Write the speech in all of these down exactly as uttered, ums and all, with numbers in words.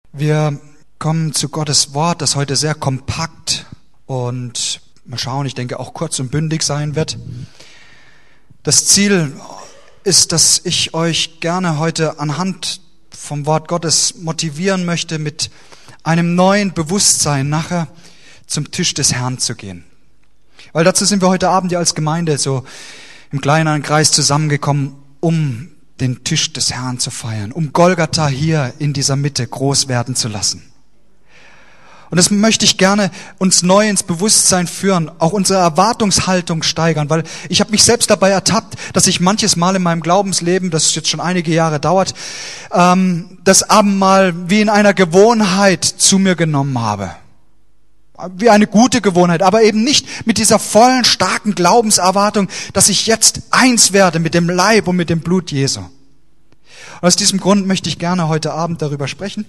Wir kommen zu Gottes Wort, das heute sehr kompakt und mal schauen, ich denke auch kurz und bündig sein wird. Das Ziel ist, dass ich euch gerne heute anhand vom Wort Gottes motivieren möchte, mit einem neuen Bewusstsein nachher zum Tisch des Herrn zu gehen. Weil dazu sind wir heute Abend ja als Gemeinde so im kleineren Kreis zusammengekommen, um den Tisch des Herrn zu feiern, um Golgatha hier in dieser Mitte groß werden zu lassen. Und das möchte ich gerne uns neu ins Bewusstsein führen, auch unsere Erwartungshaltung steigern, weil ich habe mich selbst dabei ertappt, dass ich manches Mal in meinem Glaubensleben, das jetzt schon einige Jahre dauert, ähm, das Abendmahl wie in einer Gewohnheit zu mir genommen habe. Wie eine gute Gewohnheit, aber eben nicht mit dieser vollen, starken Glaubenserwartung, dass ich jetzt eins werde mit dem Leib und mit dem Blut Jesu. Und aus diesem Grund möchte ich gerne heute Abend darüber sprechen.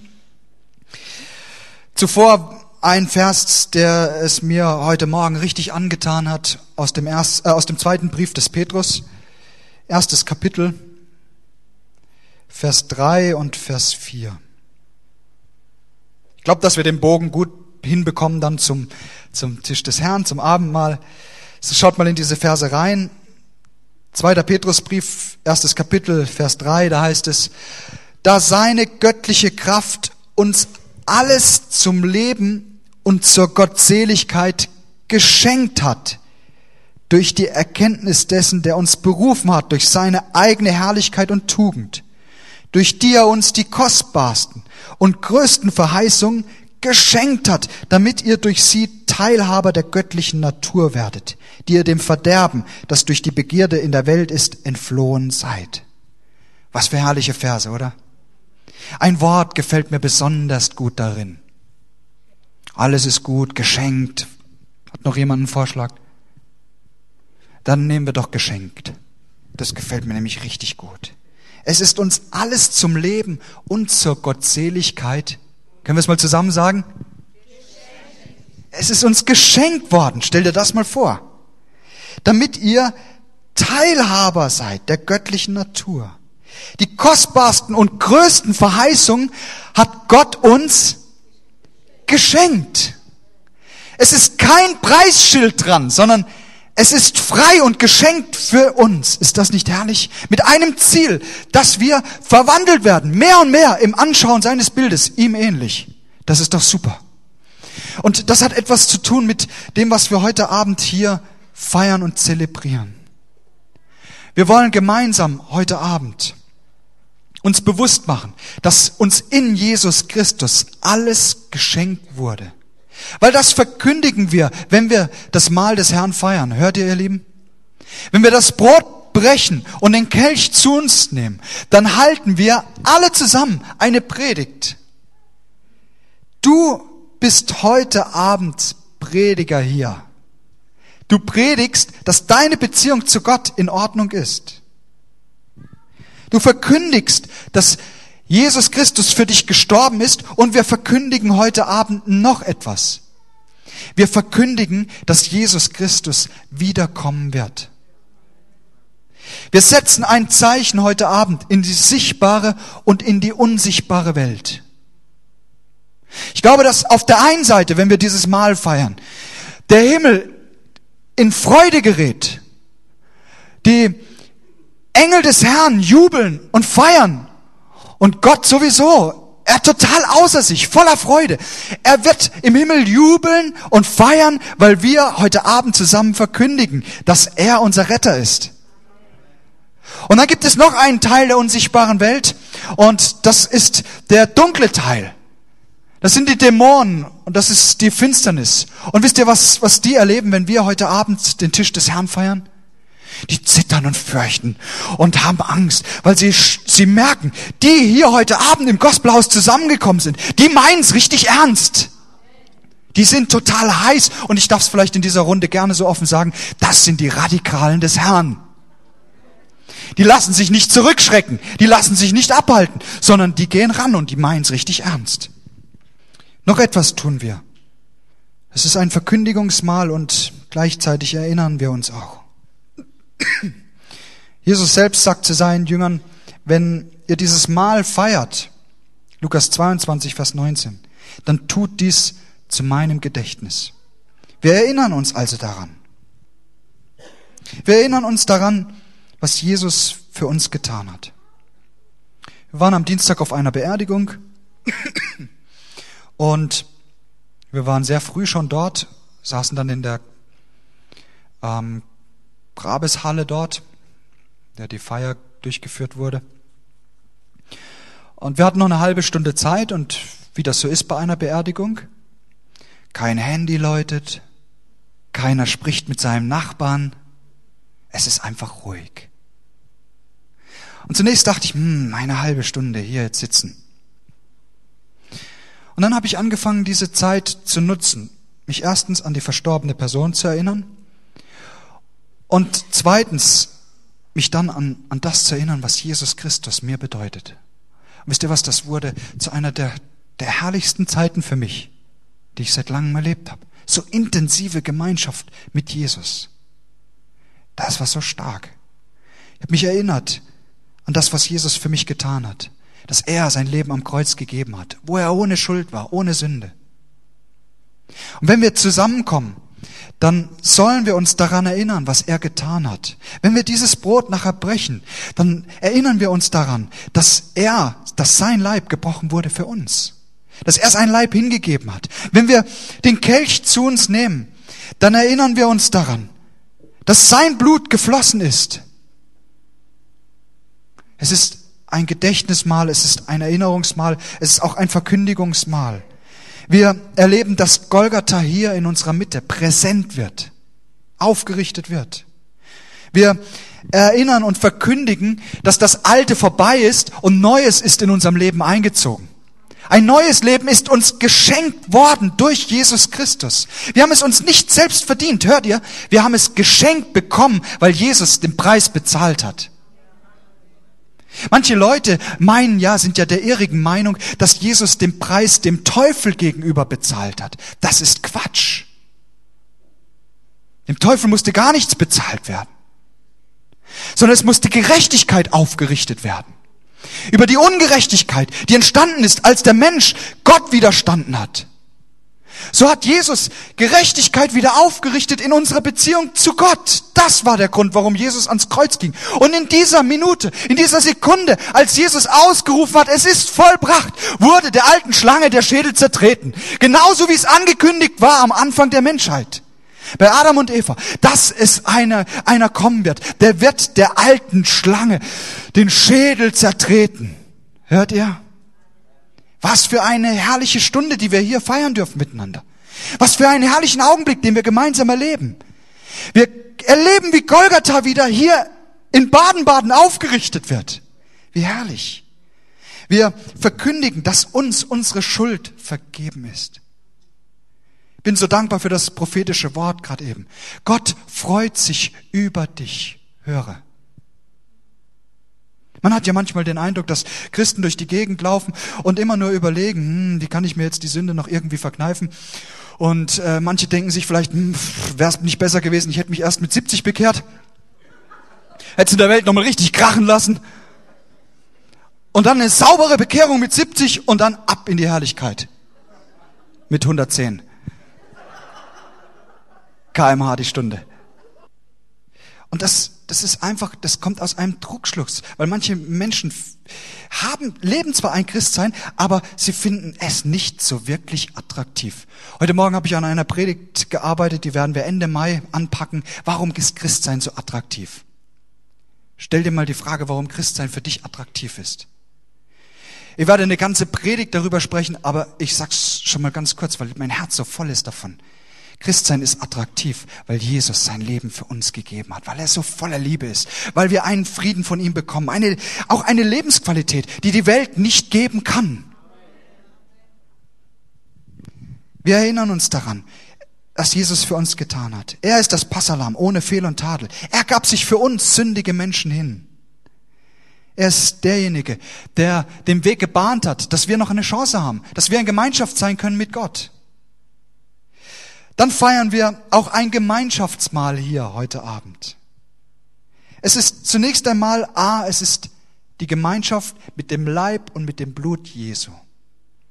Zuvor ein Vers, der es mir heute Morgen richtig angetan hat, aus dem, erst, äh, aus dem zweiten Brief des Petrus, erstes Kapitel, Vers drei und Vers vier. Ich glaube, dass wir den Bogen gut hinbekommen dann zum, zum Tisch des Herrn, zum Abendmahl. So, schaut mal in diese Verse rein. Zweiter Petrusbrief, erstes Kapitel, Vers drei, da heißt es, da seine göttliche Kraft uns alles zum Leben und zur Gottseligkeit geschenkt hat, durch die Erkenntnis dessen, der uns berufen hat, durch seine eigene Herrlichkeit und Tugend, durch die er uns die kostbarsten und größten Verheißungen geschenkt hat, damit ihr durch sie Teilhaber der göttlichen Natur werdet, die ihr dem Verderben, das durch die Begierde in der Welt ist, entflohen seid. Was für herrliche Verse, oder? Ein Wort gefällt mir besonders gut darin. Alles ist gut, geschenkt. Hat noch jemand einen Vorschlag? Dann nehmen wir doch geschenkt. Das gefällt mir nämlich richtig gut. Es ist uns alles zum Leben und zur Gottseligkeit. Können wir es mal zusammen sagen? Es ist uns geschenkt worden. Stell dir das mal vor. Damit ihr Teilhaber seid der göttlichen Natur. Die kostbarsten und größten Verheißungen hat Gott uns geschenkt. Es ist kein Preisschild dran, sondern es ist frei und geschenkt für uns. Ist das nicht herrlich? Mit einem Ziel, dass wir verwandelt werden, mehr und mehr im Anschauen seines Bildes, ihm ähnlich. Das ist doch super. Und das hat etwas zu tun mit dem, was wir heute Abend hier feiern und zelebrieren. Wir wollen gemeinsam heute Abend uns bewusst machen, dass uns in Jesus Christus alles geschenkt wurde. Weil das verkündigen wir, wenn wir das Mahl des Herrn feiern. Hört ihr, ihr Lieben? Wenn wir das Brot brechen und den Kelch zu uns nehmen, dann halten wir alle zusammen eine Predigt. Du bist heute Abend Prediger hier. Du predigst, dass deine Beziehung zu Gott in Ordnung ist. Du verkündigst, dass Jesus Christus für dich gestorben ist, und wir verkündigen heute Abend noch etwas. Wir verkündigen, dass Jesus Christus wiederkommen wird. Wir setzen ein Zeichen heute Abend in die sichtbare und in die unsichtbare Welt. Ich glaube, dass auf der einen Seite, wenn wir dieses Mahl feiern, der Himmel in Freude gerät. Die Engel des Herrn jubeln und feiern. Und Gott sowieso, er ist total außer sich, voller Freude. Er wird im Himmel jubeln und feiern, weil wir heute Abend zusammen verkündigen, dass er unser Retter ist. Und dann gibt es noch einen Teil der unsichtbaren Welt, und das ist der dunkle Teil. Das sind die Dämonen und das ist die Finsternis. Und wisst ihr, was, was die erleben, wenn wir heute Abend den Tisch des Herrn feiern? Die zittern und fürchten und haben Angst, weil sie, sie merken, die hier heute Abend im Gospelhaus zusammengekommen sind, die meinen es richtig ernst. Die sind total heiß, und ich darf es vielleicht in dieser Runde gerne so offen sagen, das sind die Radikalen des Herrn. Die lassen sich nicht zurückschrecken, die lassen sich nicht abhalten, sondern die gehen ran und die meinen es richtig ernst. Noch etwas tun wir. Es ist ein Verkündigungsmahl, und gleichzeitig erinnern wir uns auch. Jesus selbst sagt zu seinen Jüngern, wenn ihr dieses Mahl feiert, Lukas zweiundzwanzig, Vers neunzehn. Dann tut dies zu meinem Gedächtnis. Wir erinnern uns also daran. Wir erinnern uns daran, was Jesus für uns getan hat. Wir waren am Dienstag auf einer Beerdigung und wir waren sehr früh schon dort, saßen dann in der ähm, Grabeshalle dort, der die Feier durchgeführt wurde. Und wir hatten noch eine halbe Stunde Zeit und wie das so ist bei einer Beerdigung, kein Handy läutet, keiner spricht mit seinem Nachbarn, es ist einfach ruhig. Und zunächst dachte ich, hm, eine halbe Stunde hier jetzt sitzen. Und dann habe ich angefangen, diese Zeit zu nutzen, mich erstens an die verstorbene Person zu erinnern und zweitens mich dann an, an das zu erinnern, was Jesus Christus mir bedeutet. Und wisst ihr was, das wurde zu einer der, der herrlichsten Zeiten für mich, die ich seit langem erlebt habe. So intensive Gemeinschaft mit Jesus. Das war so stark. Ich habe mich erinnert an das, was Jesus für mich getan hat. Dass er sein Leben am Kreuz gegeben hat, wo er ohne Schuld war, ohne Sünde. Und wenn wir zusammenkommen, dann sollen wir uns daran erinnern, was er getan hat. Wenn wir dieses Brot nachher brechen, dann erinnern wir uns daran, dass er, dass sein Leib gebrochen wurde für uns. Dass er sein Leib hingegeben hat. Wenn wir den Kelch zu uns nehmen, dann erinnern wir uns daran, dass sein Blut geflossen ist. Es ist ein Gedächtnismahl, es ist ein Erinnerungsmahl, es ist auch ein Verkündigungsmahl. Wir erleben, dass Golgatha hier in unserer Mitte präsent wird, aufgerichtet wird. Wir erinnern und verkündigen, dass das Alte vorbei ist und Neues ist in unserem Leben eingezogen. Ein neues Leben ist uns geschenkt worden durch Jesus Christus. Wir haben es uns nicht selbst verdient, hört ihr? Wir haben es geschenkt bekommen, weil Jesus den Preis bezahlt hat. Manche Leute meinen ja, sind ja der irrigen Meinung, dass Jesus den Preis dem Teufel gegenüber bezahlt hat. Das ist Quatsch. Dem Teufel musste gar nichts bezahlt werden, sondern es musste Gerechtigkeit aufgerichtet werden. Über die Ungerechtigkeit, die entstanden ist, als der Mensch Gott widerstanden hat. So hat Jesus Gerechtigkeit wieder aufgerichtet in unserer Beziehung zu Gott. Das war der Grund, warum Jesus ans Kreuz ging. Und in dieser Minute, in dieser Sekunde, als Jesus ausgerufen hat, es ist vollbracht, wurde der alten Schlange der Schädel zertreten. Genauso wie es angekündigt war am Anfang der Menschheit. Bei Adam und Eva, dass es einer, einer kommen wird, der wird der alten Schlange den Schädel zertreten. Hört ihr? Was für eine herrliche Stunde, die wir hier feiern dürfen miteinander. Was für einen herrlichen Augenblick, den wir gemeinsam erleben. Wir erleben, wie Golgatha wieder hier in Baden-Baden aufgerichtet wird. Wie herrlich. Wir verkündigen, dass uns unsere Schuld vergeben ist. Ich bin so dankbar für das prophetische Wort gerade eben. Gott freut sich über dich. Höre. Man hat ja manchmal den Eindruck, dass Christen durch die Gegend laufen und immer nur überlegen, hm, wie kann ich mir jetzt die Sünde noch irgendwie verkneifen? Und äh, manche denken sich vielleicht, hm, wäre es nicht besser gewesen, ich hätte mich erst mit siebzig bekehrt. Hätte es in der Welt nochmal richtig krachen lassen. Und dann eine saubere Bekehrung mit siebzig und dann ab in die Herrlichkeit. Mit hundertzehn Kilometer pro Stunde die Stunde. Und das, das ist einfach, das kommt aus einem Trugschluss, weil manche Menschen haben, leben zwar ein Christsein, aber sie finden es nicht so wirklich attraktiv. Heute Morgen habe ich an einer Predigt gearbeitet, die werden wir Ende Mai anpacken. Warum ist Christsein so attraktiv? Stell dir mal die Frage, warum Christsein für dich attraktiv ist. Ich werde eine ganze Predigt darüber sprechen, aber ich sag's schon mal ganz kurz, weil mein Herz so voll ist davon. Christsein ist attraktiv, weil Jesus sein Leben für uns gegeben hat, weil er so voller Liebe ist, weil wir einen Frieden von ihm bekommen, eine, auch eine Lebensqualität, die die Welt nicht geben kann. Wir erinnern uns daran, was Jesus für uns getan hat. Er ist das Passalam ohne Fehl und Tadel. Er gab sich für uns sündige Menschen hin. Er ist derjenige, der den Weg gebahnt hat, dass wir noch eine Chance haben, dass wir in Gemeinschaft sein können mit Gott. Dann feiern wir auch ein Gemeinschaftsmahl hier heute Abend. Es ist zunächst einmal, A, es ist die Gemeinschaft mit dem Leib und mit dem Blut Jesu.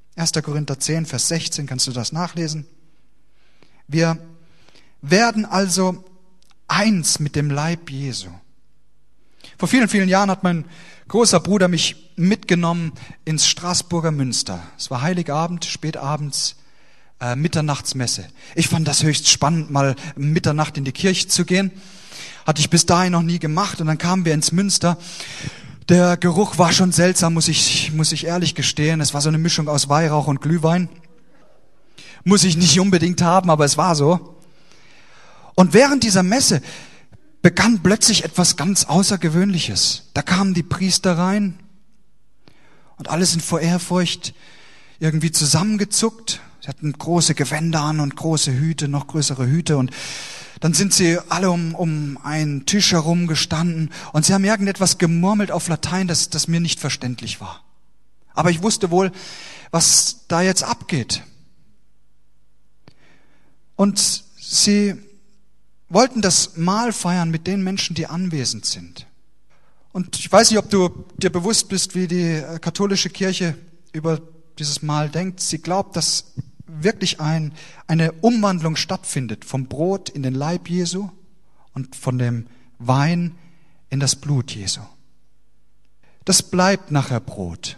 erster Korinther zehn, Vers sechzehn, kannst du das nachlesen. Wir werden also eins mit dem Leib Jesu. Vor vielen, vielen Jahren hat mein großer Bruder mich mitgenommen ins Straßburger Münster. Es war Heiligabend, spätabends, äh, Mitternachtsmesse. Ich fand das höchst spannend, mal Mitternacht in die Kirche zu gehen. Hatte ich bis dahin noch nie gemacht. Und dann kamen wir ins Münster. Der Geruch war schon seltsam, muss ich, muss ich ehrlich gestehen. Es war so eine Mischung aus Weihrauch und Glühwein. Muss ich nicht unbedingt haben, aber es war so. Und während dieser Messe begann plötzlich etwas ganz Außergewöhnliches. Da kamen die Priester rein und alle sind vor Ehrfurcht irgendwie zusammengezuckt. Sie hatten große Gewänder an und große Hüte, noch größere Hüte, und dann sind sie alle um, um einen Tisch herum gestanden und sie haben irgendetwas gemurmelt auf Latein, das, das mir nicht verständlich war. Aber ich wusste wohl, was da jetzt abgeht. Und sie wollten das Mahl feiern mit den Menschen, die anwesend sind. Und ich weiß nicht, ob du dir bewusst bist, wie die katholische Kirche über dieses Mahl denkt. Sie glaubt, dass wirklich ein, eine Umwandlung stattfindet vom Brot in den Leib Jesu und von dem Wein in das Blut Jesu. Das bleibt nachher Brot.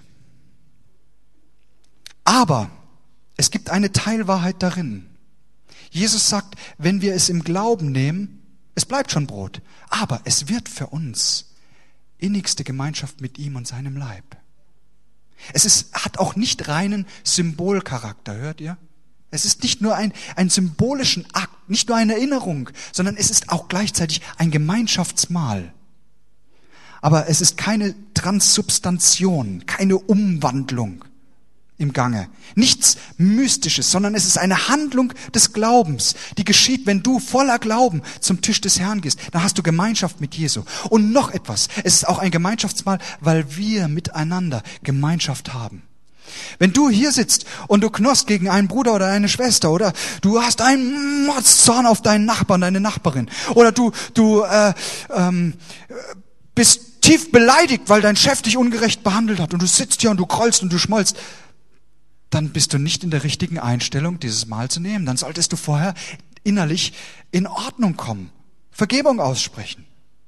Aber es gibt eine Teilwahrheit darin. Jesus sagt, wenn wir es im Glauben nehmen, es bleibt schon Brot, aber es wird für uns innigste Gemeinschaft mit ihm und seinem Leib. Es ist, hat auch nicht reinen Symbolcharakter, hört ihr? Es ist nicht nur ein, ein symbolischen Akt, nicht nur eine Erinnerung, sondern es ist auch gleichzeitig ein Gemeinschaftsmahl. Aber es ist keine Transsubstantion, keine Umwandlung im Gange. Nichts Mystisches, sondern es ist eine Handlung des Glaubens, die geschieht, wenn du voller Glauben zum Tisch des Herrn gehst. Dann hast du Gemeinschaft mit Jesu. Und noch etwas, es ist auch ein Gemeinschaftsmahl, weil wir miteinander Gemeinschaft haben. Wenn du hier sitzt und du knurrst gegen einen Bruder oder eine Schwester oder du hast einen Mordszorn auf deinen Nachbarn, deine Nachbarin oder du, du äh, ähm, bist tief beleidigt, weil dein Chef dich ungerecht behandelt hat und du sitzt hier und du grollst und du schmollst, dann bist du nicht in der richtigen Einstellung, dieses Mahl zu nehmen. Dann solltest du vorher innerlich in Ordnung kommen, Vergebung aussprechen.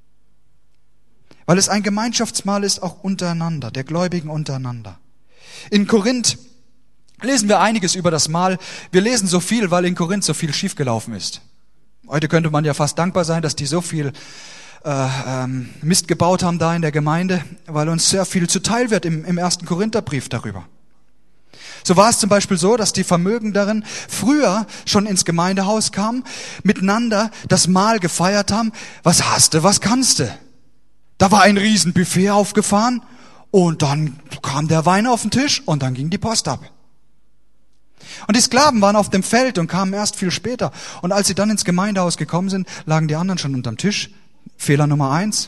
Weil es ein Gemeinschaftsmahl ist, auch untereinander, der Gläubigen untereinander. In Korinth lesen wir einiges über das Mahl. Wir lesen so viel, weil in Korinth so viel schiefgelaufen ist. Heute könnte man ja fast dankbar sein, dass die so viel äh, ähm, Mist gebaut haben da in der Gemeinde, weil uns sehr viel zuteil wird im, im ersten Korintherbrief darüber. So war es zum Beispiel so, dass die Vermögenderen früher schon ins Gemeindehaus kamen, miteinander das Mahl gefeiert haben. Was hast du, was kannst du? Da war ein Riesenbuffet aufgefahren und dann kam der Wein auf den Tisch und dann ging die Post ab. Und die Sklaven waren auf dem Feld und kamen erst viel später. Und als sie dann ins Gemeindehaus gekommen sind, lagen die anderen schon unterm Tisch. Fehler Nummer eins.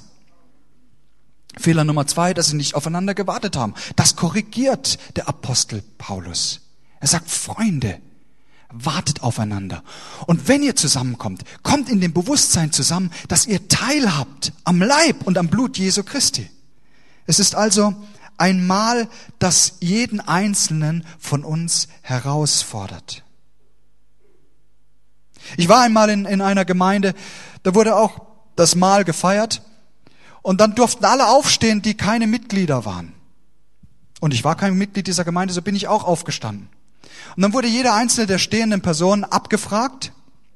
Fehler Nummer zwei, dass sie nicht aufeinander gewartet haben. Das korrigiert der Apostel Paulus. Er sagt, Freunde, wartet aufeinander. Und wenn ihr zusammenkommt, kommt in dem Bewusstsein zusammen, dass ihr teilhabt am Leib und am Blut Jesu Christi. Es ist also ein Mahl, das jeden Einzelnen von uns herausfordert. Ich war einmal in, in einer Gemeinde, da wurde auch das Mahl gefeiert. Und dann durften alle aufstehen, die keine Mitglieder waren. Und ich war kein Mitglied dieser Gemeinde, so bin ich auch aufgestanden. Und dann wurde jeder einzelne der stehenden Personen abgefragt,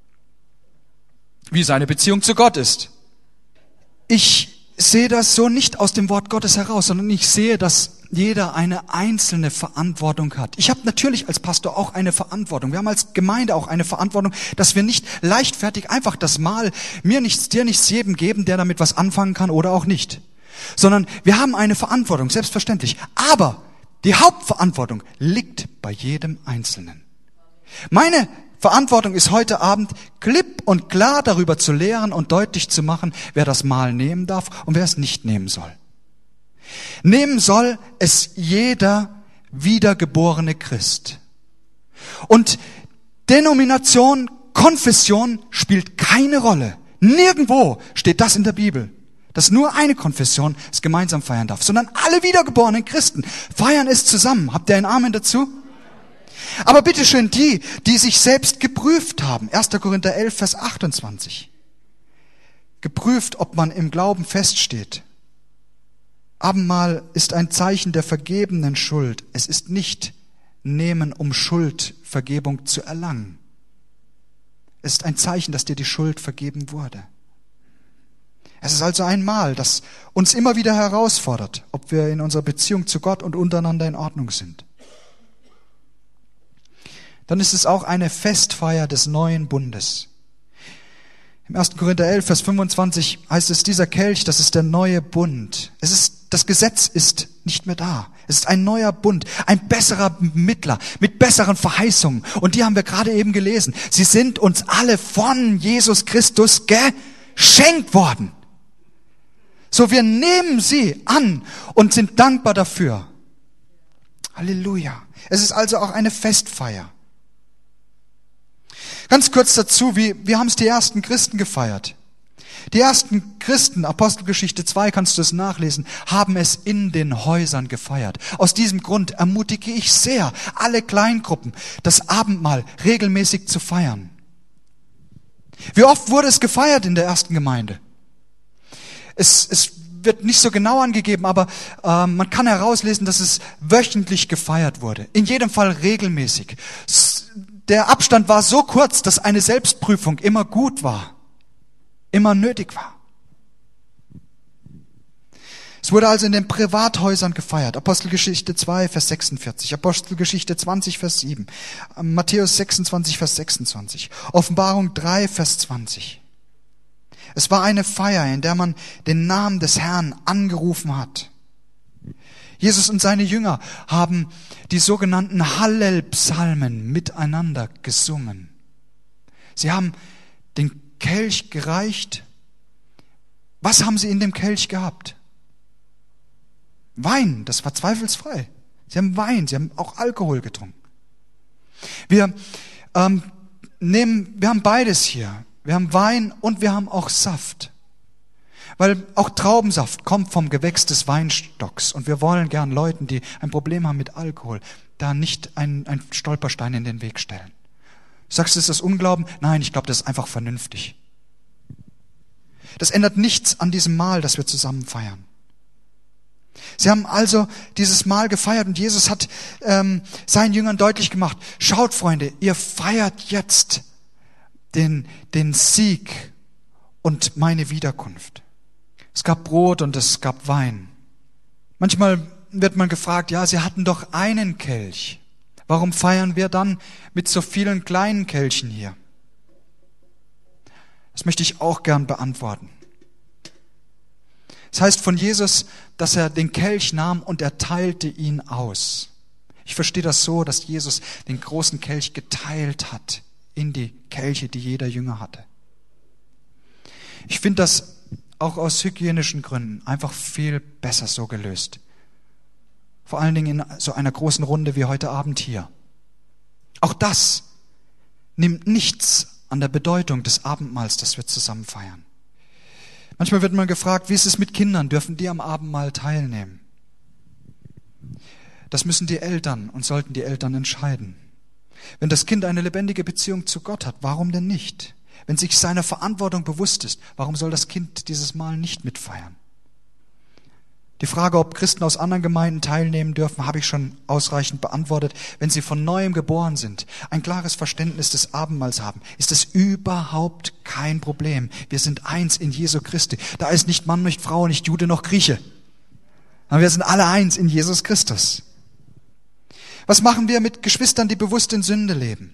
wie seine Beziehung zu Gott ist. Ich sehe das so nicht aus dem Wort Gottes heraus, sondern ich sehe, dass jeder eine einzelne Verantwortung hat. Ich habe natürlich als Pastor auch eine Verantwortung. Wir haben als Gemeinde auch eine Verantwortung, dass wir nicht leichtfertig einfach das Mahl mir nichts, dir nichts jedem geben, der damit was anfangen kann oder auch nicht. Sondern wir haben eine Verantwortung, selbstverständlich. Aber die Hauptverantwortung liegt bei jedem Einzelnen. Meine Verantwortung ist heute Abend, klipp und klar darüber zu lehren und deutlich zu machen, wer das Mahl nehmen darf und wer es nicht nehmen soll. Nehmen soll es jeder wiedergeborene Christ. Und Denomination, Konfession spielt keine Rolle. Nirgendwo steht das in der Bibel, dass nur eine Konfession es gemeinsam feiern darf, sondern alle wiedergeborenen Christen feiern es zusammen. Habt ihr ein Amen dazu? Aber bitteschön die, die sich selbst geprüft haben. erster Korinther elf, Vers achtundzwanzig. Geprüft, ob man im Glauben feststeht. Abendmahl ist ein Zeichen der vergebenen Schuld. Es ist nicht nehmen, um Schuldvergebung zu erlangen. Es ist ein Zeichen, dass dir die Schuld vergeben wurde. Es ist also ein Mahl, das uns immer wieder herausfordert, ob wir in unserer Beziehung zu Gott und untereinander in Ordnung sind. Dann ist es auch eine Festfeier des neuen Bundes. Im erster Korinther elf, Vers fünfundzwanzig heißt es, dieser Kelch, das ist der neue Bund. Es ist, das Gesetz ist nicht mehr da. Es ist ein neuer Bund, ein besserer Mittler mit besseren Verheißungen. Und die haben wir gerade eben gelesen. Sie sind uns alle von Jesus Christus geschenkt worden. So, wir nehmen sie an und sind dankbar dafür. Halleluja. Es ist also auch eine Festfeier. Ganz kurz dazu, wie, wie haben es die ersten Christen gefeiert? Die ersten Christen, Apostelgeschichte zwei, kannst du es nachlesen, haben es in den Häusern gefeiert. Aus diesem Grund ermutige ich sehr, alle Kleingruppen, das Abendmahl regelmäßig zu feiern. Wie oft wurde es gefeiert in der ersten Gemeinde? Es, es wird nicht so genau angegeben, aber äh, man kann herauslesen, dass es wöchentlich gefeiert wurde. In jedem Fall regelmäßig. Der Abstand war so kurz, dass eine Selbstprüfung immer gut war, immer nötig war. Es wurde also in den Privathäusern gefeiert. Apostelgeschichte zwei, Vers sechsundvierzig, Apostelgeschichte zwanzig, Vers sieben, Matthäus sechsundzwanzig, Vers sechsundzwanzig, Offenbarung drei, Vers zwanzig. Es war eine Feier, in der man den Namen des Herrn angerufen hat. Jesus und seine Jünger haben die sogenannten Hallel-Psalmen miteinander gesungen. Sie haben den Kelch gereicht. Was haben sie in dem Kelch gehabt? Wein, das war zweifelsfrei. Sie haben Wein, sie haben auch Alkohol getrunken. Wir ähm, nehmen, wir haben beides hier. Wir haben Wein und wir haben auch Saft. Weil auch Traubensaft kommt vom Gewächs des Weinstocks. Und wir wollen gern Leuten, die ein Problem haben mit Alkohol, da nicht einen, einen Stolperstein in den Weg stellen. Sagst du, ist das Unglauben? Nein, ich glaube, das ist einfach vernünftig. Das ändert nichts an diesem Mahl, das wir zusammen feiern. Sie haben also dieses Mahl gefeiert und Jesus hat ähm, seinen Jüngern deutlich gemacht, schaut Freunde, ihr feiert jetzt den, den Sieg und meine Wiederkunft. Es gab Brot und es gab Wein. Manchmal wird man gefragt, ja, sie hatten doch einen Kelch. Warum feiern wir dann mit so vielen kleinen Kelchen hier? Das möchte ich auch gern beantworten. Es heißt von Jesus, dass er den Kelch nahm und er teilte ihn aus. Ich verstehe das so, dass Jesus den großen Kelch geteilt hat in die Kelche, die jeder Jünger hatte. Ich finde das auch aus hygienischen Gründen einfach viel besser so gelöst. Vor allen Dingen in so einer großen Runde wie heute Abend hier. Auch das nimmt nichts an der Bedeutung des Abendmahls, das wir zusammen feiern. Manchmal wird man gefragt, wie ist es mit Kindern? Dürfen die am Abendmahl teilnehmen? Das müssen die Eltern und sollten die Eltern entscheiden. Wenn das Kind eine lebendige Beziehung zu Gott hat, warum denn nicht? Wenn sich seiner Verantwortung bewusst ist, warum soll das Kind dieses Mahl nicht mitfeiern? Die Frage, ob Christen aus anderen Gemeinden teilnehmen dürfen, habe ich schon ausreichend beantwortet. Wenn sie von Neuem geboren sind, ein klares Verständnis des Abendmahls haben, ist es überhaupt kein Problem. Wir sind eins in Jesu Christi. Da ist nicht Mann, nicht Frau, nicht Jude, noch Grieche. Aber wir sind alle eins in Jesus Christus. Was machen wir mit Geschwistern, die bewusst in Sünde leben?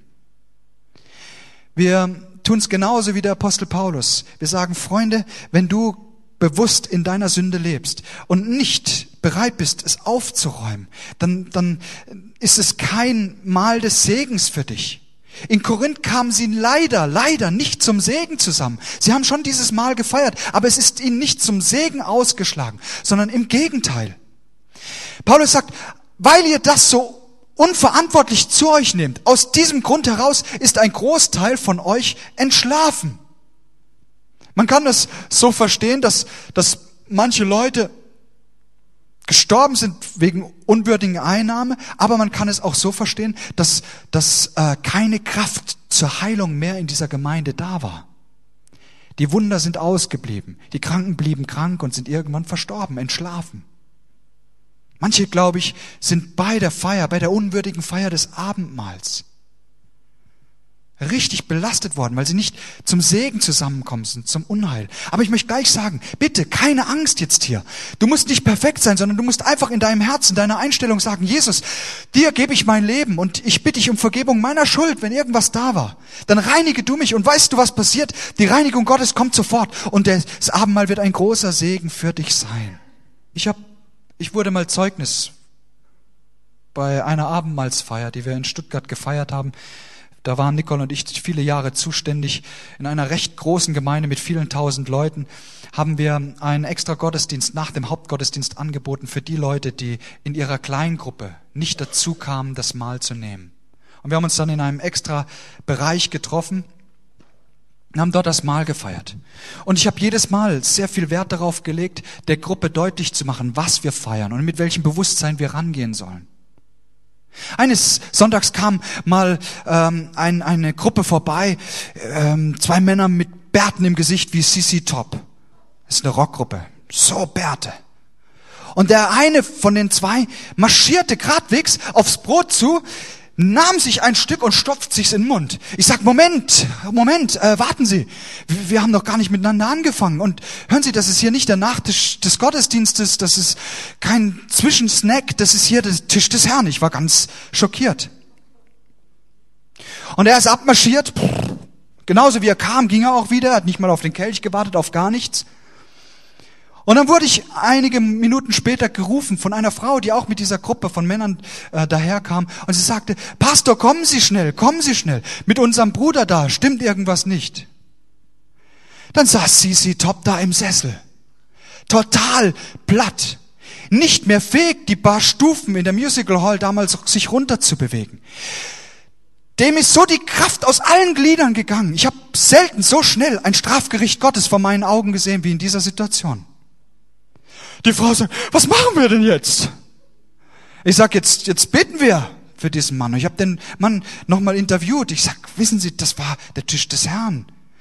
Wir tun es genauso wie der Apostel Paulus. Wir sagen, Freunde, wenn du bewusst in deiner Sünde lebst und nicht bereit bist, es aufzuräumen, dann, dann ist es kein Mahl des Segens für dich. In Korinth kamen sie leider, leider nicht zum Segen zusammen. Sie haben schon dieses Mahl gefeiert, aber es ist ihnen nicht zum Segen ausgeschlagen, sondern im Gegenteil. Paulus sagt, weil ihr das so unverantwortlich zu euch nehmt, aus diesem Grund heraus ist ein Großteil von euch entschlafen. Man kann das so verstehen, dass, dass manche Leute gestorben sind wegen unwürdigen Einnahme, aber man kann es auch so verstehen, dass, dass äh, keine Kraft zur Heilung mehr in dieser Gemeinde da war. Die Wunder sind ausgeblieben. Die Kranken blieben krank und sind irgendwann verstorben, entschlafen. Manche, glaube ich, sind bei der Feier, bei der unwürdigen Feier des Abendmahls richtig belastet worden, weil sie nicht zum Segen zusammenkommen sind, zum Unheil. Aber ich möchte gleich sagen, bitte, keine Angst jetzt hier. Du musst nicht perfekt sein, sondern du musst einfach in deinem Herzen, deiner Einstellung sagen, Jesus, dir gebe ich mein Leben und ich bitte dich um Vergebung meiner Schuld, wenn irgendwas da war. Dann reinige du mich und weißt du, was passiert? Die Reinigung Gottes kommt sofort und das Abendmahl wird ein großer Segen für dich sein. Ich hab, ich wurde mal Zeugnis bei einer Abendmahlsfeier, die wir in Stuttgart gefeiert haben. Da waren Nicole und ich viele Jahre zuständig. In einer recht großen Gemeinde mit vielen tausend Leuten haben wir einen extra Gottesdienst nach dem Hauptgottesdienst angeboten für die Leute, die in ihrer Kleingruppe nicht dazu kamen, das Mahl zu nehmen. Und wir haben uns dann in einem extra Bereich getroffen und haben dort das Mahl gefeiert. Und ich habe jedes Mal sehr viel Wert darauf gelegt, der Gruppe deutlich zu machen, was wir feiern und mit welchem Bewusstsein wir rangehen sollen. Eines Sonntags kam mal ähm, ein, eine Gruppe vorbei, ähm, zwei Männer mit Bärten im Gesicht wie C C Top. Das ist eine Rockgruppe, so Bärte. Und der eine von den zwei marschierte gradwegs aufs Brot zu, nahm sich ein Stück und stopft sich's in den Mund. Ich sag, Moment, Moment, äh, warten Sie. Wir, wir haben doch gar nicht miteinander angefangen. Und hören Sie, das ist hier nicht der Nachtisch des Gottesdienstes, das ist kein Zwischensnack, das ist hier der Tisch des Herrn. Ich war ganz schockiert. Und er ist abmarschiert. Genauso wie er kam, ging er auch wieder, hat nicht mal auf den Kelch gewartet, auf gar nichts. Und dann wurde ich einige Minuten später gerufen von einer Frau, die auch mit dieser Gruppe von Männern äh, daherkam. Und sie sagte, Pastor, kommen Sie schnell, kommen Sie schnell. Mit unserem Bruder da stimmt irgendwas nicht. Dann saß C C Top da im Sessel. Total platt. Nicht mehr fähig, die paar Stufen in der Musical Hall damals sich runter zu bewegen. Dem ist so die Kraft aus allen Gliedern gegangen. Ich habe selten so schnell ein Strafgericht Gottes vor meinen Augen gesehen wie in dieser Situation. Die Frau sagt, was machen wir denn jetzt? Ich sag, jetzt, jetzt beten wir für diesen Mann. Und ich habe den Mann nochmal interviewt. Ich sag, wissen Sie, das war der Tisch des Herrn.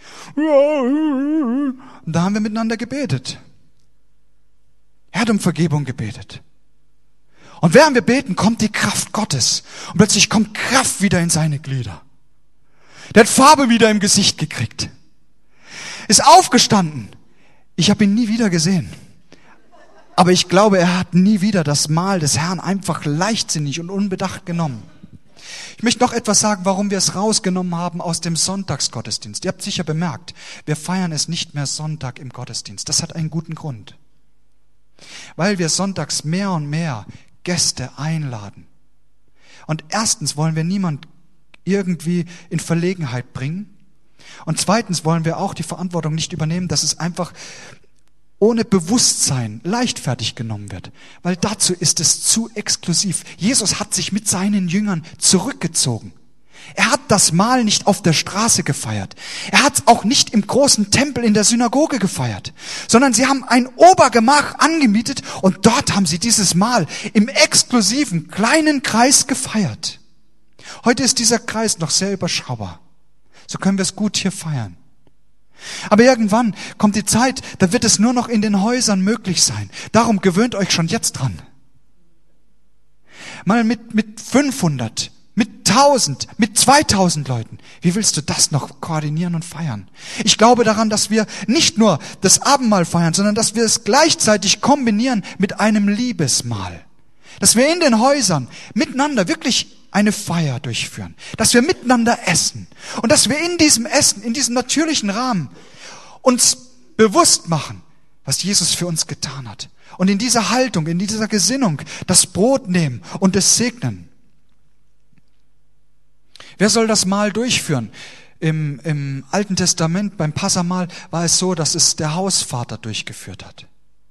Und da haben wir miteinander gebetet. Er hat um Vergebung gebetet. Und während wir beten, kommt die Kraft Gottes. Und plötzlich kommt Kraft wieder in seine Glieder. Der hat Farbe wieder im Gesicht gekriegt. Ist aufgestanden. Ich habe ihn nie wieder gesehen. Aber ich glaube, er hat nie wieder das Mahl des Herrn einfach leichtsinnig und unbedacht genommen. Ich möchte noch etwas sagen, warum wir es rausgenommen haben aus dem Sonntagsgottesdienst. Ihr habt sicher bemerkt, wir feiern es nicht mehr Sonntag im Gottesdienst. Das hat einen guten Grund. Weil wir sonntags mehr und mehr Gäste einladen. Und erstens wollen wir niemand irgendwie in Verlegenheit bringen. Und zweitens wollen wir auch die Verantwortung nicht übernehmen, dass es einfach ohne Bewusstsein leichtfertig genommen wird. Weil dazu ist es zu exklusiv. Jesus hat sich mit seinen Jüngern zurückgezogen. Er hat das Mahl nicht auf der Straße gefeiert. Er hat es auch nicht im großen Tempel in der Synagoge gefeiert. Sondern sie haben ein Obergemach angemietet und dort haben sie dieses Mahl im exklusiven kleinen Kreis gefeiert. Heute ist dieser Kreis noch sehr überschaubar. So können wir es gut hier feiern. Aber irgendwann kommt die Zeit, da wird es nur noch in den Häusern möglich sein. Darum gewöhnt euch schon jetzt dran. Mal mit, mit fünfhundert, mit tausend, mit zweitausend Leuten. Wie willst du das noch koordinieren und feiern? Ich glaube daran, dass wir nicht nur das Abendmahl feiern, sondern dass wir es gleichzeitig kombinieren mit einem Liebesmahl. Dass wir in den Häusern miteinander wirklich eine Feier durchführen, dass wir miteinander essen und dass wir in diesem Essen, in diesem natürlichen Rahmen uns bewusst machen, was Jesus für uns getan hat. Und in dieser Haltung, in dieser Gesinnung das Brot nehmen und es segnen. Wer soll das Mahl durchführen? Im, im Alten Testament, beim Passahmahl, war es so, dass es der Hausvater durchgeführt hat.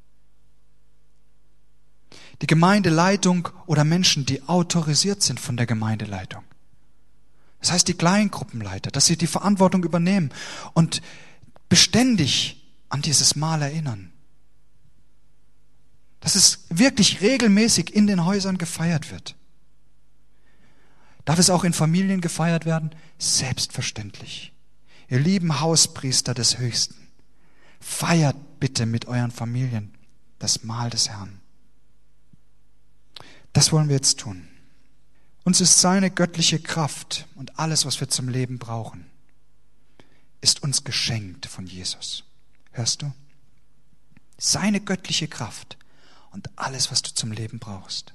Die Gemeindeleitung oder Menschen, die autorisiert sind von der Gemeindeleitung. Das heißt, die Kleingruppenleiter, dass sie die Verantwortung übernehmen und beständig an dieses Mahl erinnern. Dass es wirklich regelmäßig in den Häusern gefeiert wird. Darf es auch in Familien gefeiert werden? Selbstverständlich. Ihr lieben Hauspriester des Höchsten, feiert bitte mit euren Familien das Mahl des Herrn. Das wollen wir jetzt tun. Uns ist seine göttliche Kraft und alles, was wir zum Leben brauchen, ist uns geschenkt von Jesus. Hörst du? Seine göttliche Kraft und alles, was du zum Leben brauchst.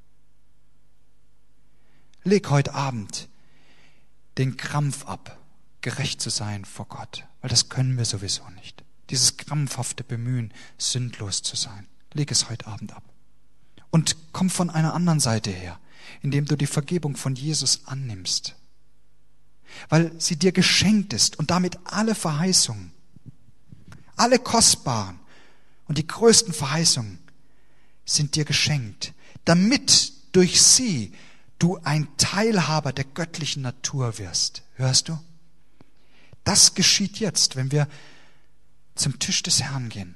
Leg heute Abend den Krampf ab, gerecht zu sein vor Gott, weil das können wir sowieso nicht. Dieses krampfhafte Bemühen, sündlos zu sein. Leg es heute Abend ab. Und komm von einer anderen Seite her, indem du die Vergebung von Jesus annimmst. Weil sie dir geschenkt ist und damit alle Verheißungen, alle kostbaren und die größten Verheißungen sind dir geschenkt, damit durch sie du ein Teilhaber der göttlichen Natur wirst. Hörst du? Das geschieht jetzt, wenn wir zum Tisch des Herrn gehen.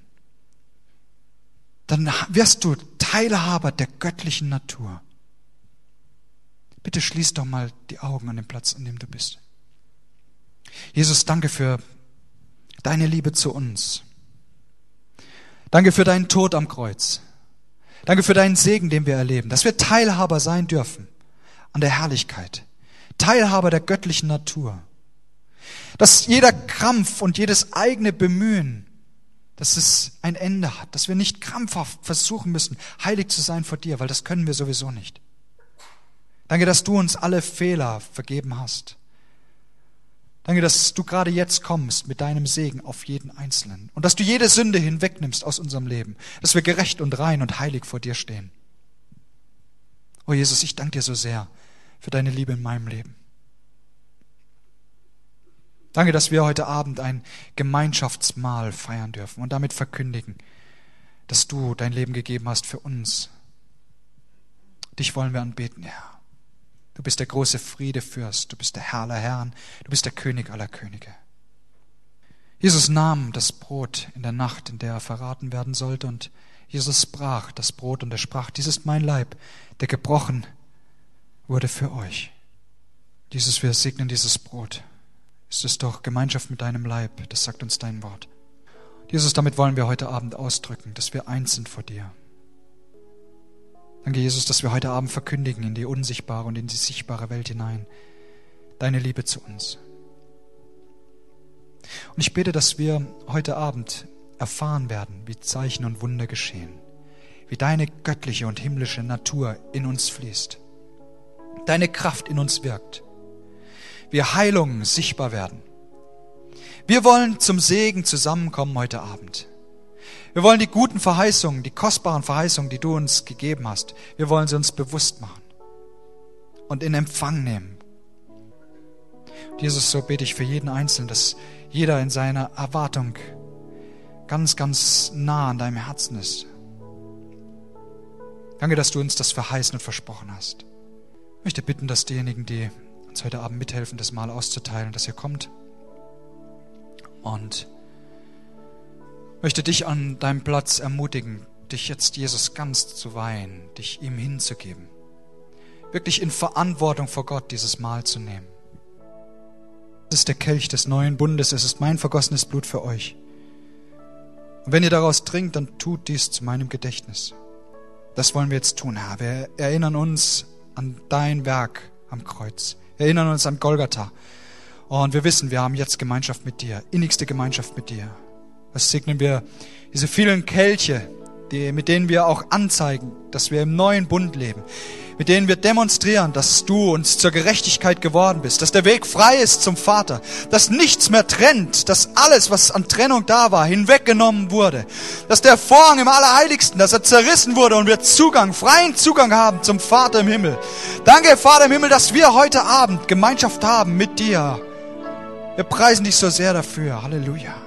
Dann wirst du Teilhaber der göttlichen Natur. Bitte schließ doch mal die Augen an dem Platz, an dem du bist. Jesus, danke für deine Liebe zu uns. Danke für deinen Tod am Kreuz. Danke für deinen Segen, den wir erleben, dass wir Teilhaber sein dürfen an der Herrlichkeit, Teilhaber der göttlichen Natur. Dass jeder Krampf und jedes eigene Bemühen, dass es ein Ende hat, dass wir nicht krampfhaft versuchen müssen, heilig zu sein vor dir, weil das können wir sowieso nicht. Danke, dass du uns alle Fehler vergeben hast. Danke, dass du gerade jetzt kommst mit deinem Segen auf jeden Einzelnen und dass du jede Sünde hinwegnimmst aus unserem Leben, dass wir gerecht und rein und heilig vor dir stehen. Oh Jesus, ich danke dir so sehr für deine Liebe in meinem Leben. Danke, dass wir heute Abend ein Gemeinschaftsmahl feiern dürfen und damit verkündigen, dass du dein Leben gegeben hast für uns. Dich wollen wir anbeten, Herr. Du bist der große Friedefürst, du bist der Herr aller Herren, du bist der König aller Könige. Jesus nahm das Brot in der Nacht, in der er verraten werden sollte, und Jesus brach das Brot und er sprach: Dies ist mein Leib, der gebrochen wurde für euch. Jesus, wir segnen dieses Brot. Es ist doch Gemeinschaft mit deinem Leib, das sagt uns dein Wort. Jesus, damit wollen wir heute Abend ausdrücken, dass wir eins sind vor dir. Danke, Jesus, dass wir heute Abend verkündigen in die unsichtbare und in die sichtbare Welt hinein deine Liebe zu uns. Und ich bete, dass wir heute Abend erfahren werden, wie Zeichen und Wunder geschehen, wie deine göttliche und himmlische Natur in uns fließt, deine Kraft in uns wirkt, wie Heilungen sichtbar werden. Wir wollen zum Segen zusammenkommen heute Abend. Wir wollen die guten Verheißungen, die kostbaren Verheißungen, die du uns gegeben hast, wir wollen sie uns bewusst machen und in Empfang nehmen. Und Jesus, so bete ich für jeden Einzelnen, dass jeder in seiner Erwartung ganz, ganz nah an deinem Herzen ist. Danke, dass du uns das verheißen und versprochen hast. Ich möchte bitten, dass diejenigen, die uns heute Abend mithelfen, das Mahl auszuteilen, dass ihr kommt. Und möchte dich an deinem Platz ermutigen, dich jetzt Jesus ganz zu weihen, dich ihm hinzugeben. Wirklich in Verantwortung vor Gott dieses Mahl zu nehmen. Es ist der Kelch des neuen Bundes, es ist mein vergossenes Blut für euch. Und wenn ihr daraus trinkt, dann tut dies zu meinem Gedächtnis. Das wollen wir jetzt tun, Herr. Wir erinnern uns an dein Werk am Kreuz. Wir erinnern uns an Golgatha. Und wir wissen, wir haben jetzt Gemeinschaft mit dir, innigste Gemeinschaft mit dir. Das segnen wir diese vielen Kelche, die, mit denen wir auch anzeigen, dass wir im neuen Bund leben, mit denen wir demonstrieren, dass du uns zur Gerechtigkeit geworden bist, dass der Weg frei ist zum Vater, dass nichts mehr trennt, dass alles, was an Trennung da war, hinweggenommen wurde, dass der Vorhang im Allerheiligsten, dass er zerrissen wurde und wir Zugang, freien Zugang haben zum Vater im Himmel. Danke, Vater im Himmel, dass wir heute Abend Gemeinschaft haben mit dir. Wir preisen dich so sehr dafür. Halleluja.